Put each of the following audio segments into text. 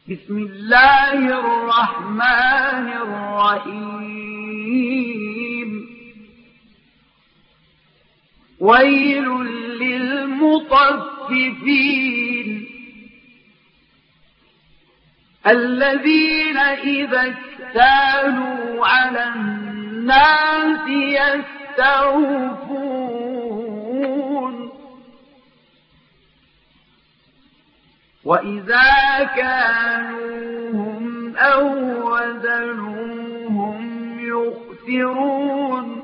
بسم الله الرحمن الرحيم ويل للمطففين الذين إذا اكتالوا على الناس يستوفون وإذا كانوهم أو وزنوهم يخسرون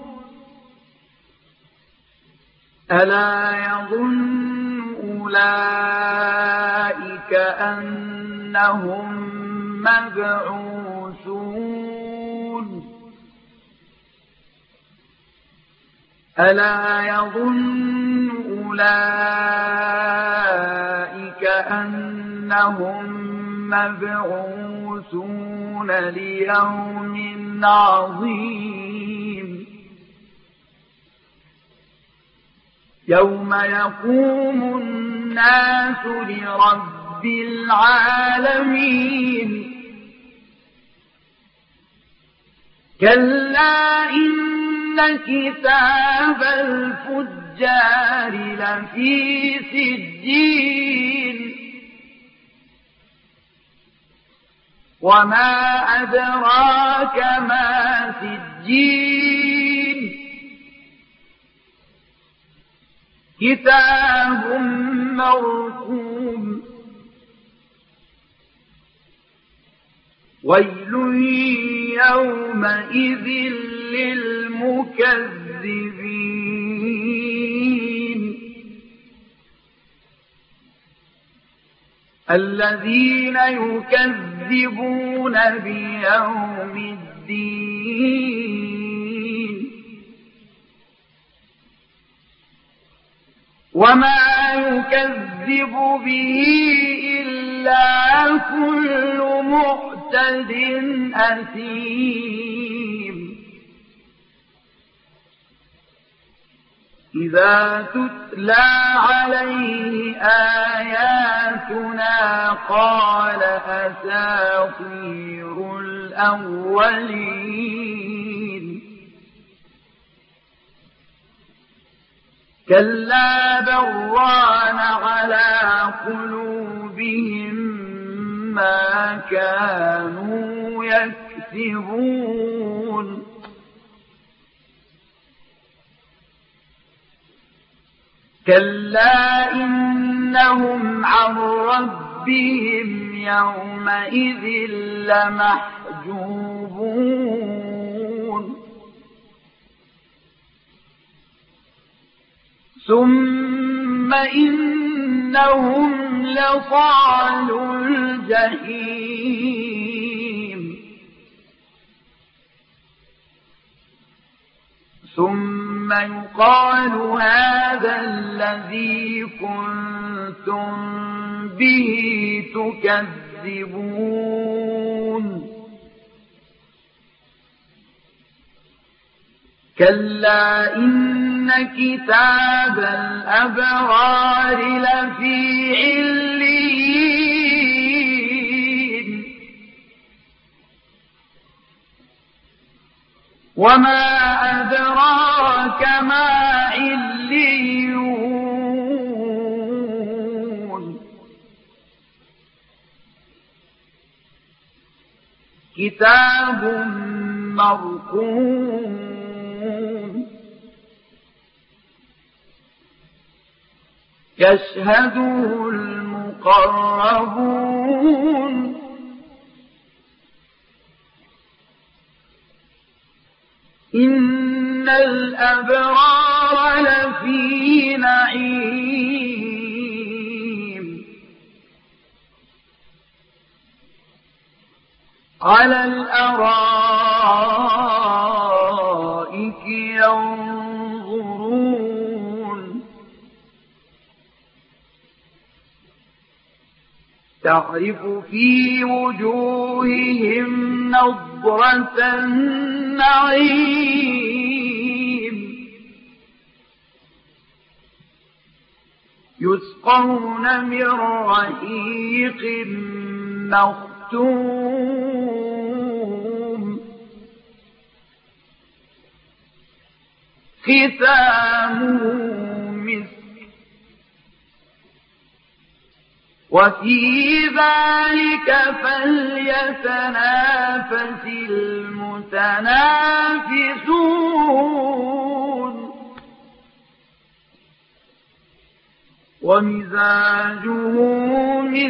ألا يظن أولئك أنهم مبعوثون ألا يظن أولئك أنهم مبعوثون ليوم عظيم يوم يقوم الناس لرب العالمين كلا إن كتاب الفجار لفي سجين وما أدراك ما سجين كتاب مرقوم ويل يومئذ للمكذبين الذين يكذبون بيوم الدين وما يكذب به إلا كل معتد أثيم إذا تتلى عليه آياتنا قال أساطير الأولين كلا بران على قلوبهم ما كانوا يكسبون كلا إنهم عن ربهم يومئذ لمحجوبون ثم إنهم لصالو الجحيم ثم يقال هذا الذي كنتم به تكذبون كلا إن كتاب الأبرار لفي عليين وما أدراك ما عليون كتاب مرقوم يشهده المقربون إن الأبرار لفي نعيم على الأرائك ينظرون تعرف في وجوههم نضرة النعيم يسقون من رحيق مختوم زقوم ختامه مسك وفي ذلك فليتنافس المتنافسون ومزاجه من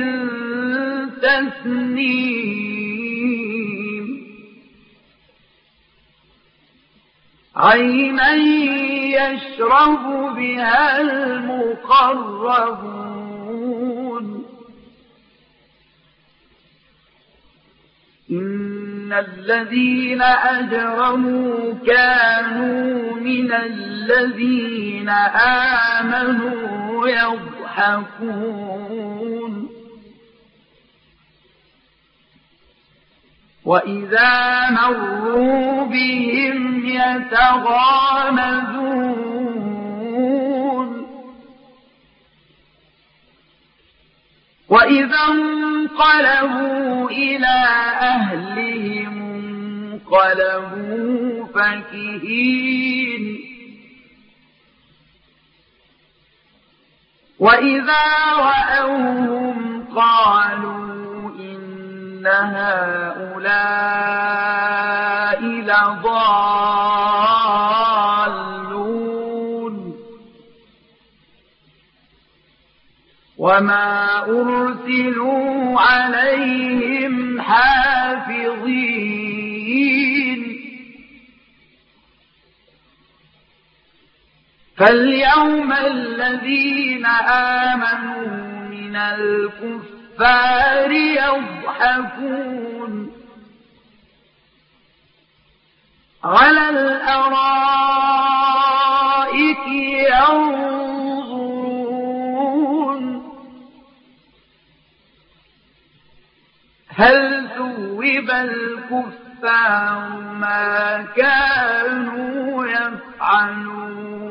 تسنيم عينا يشرب بها المقربون إن الذين أجرموا كانوا من الذين آمنوا يضحكون وإذا مروا بهم يتغامزون وإذا انقلبوا إلى أهلهم انقلبوا فكهين وإذا رأوهم قالوا إن هؤلاء لضالون وما أرسلوا عليهم حافظين فاليوم الذين آمنوا من الكفار يضحكون على الأرائك ينظرون هل ثوب الكفار ما كانوا يفعلون